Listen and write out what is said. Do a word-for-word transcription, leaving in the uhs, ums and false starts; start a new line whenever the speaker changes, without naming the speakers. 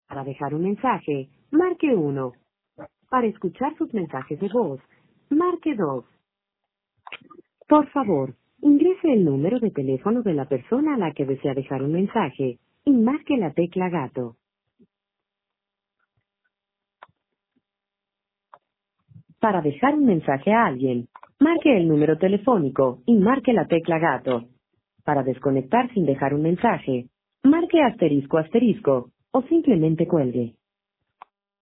Para dejar un mensaje, marque uno. Para escuchar sus mensajes de voz, marque dos. Por favor, ingrese el número de teléfono de la persona a la que desea dejar un mensaje y marque la tecla gato. Para dejar un mensaje a alguien, marque el número telefónico y marque la tecla gato. Para desconectar sin dejar un mensaje, marque asterisco asterisco o simplemente cuelgue.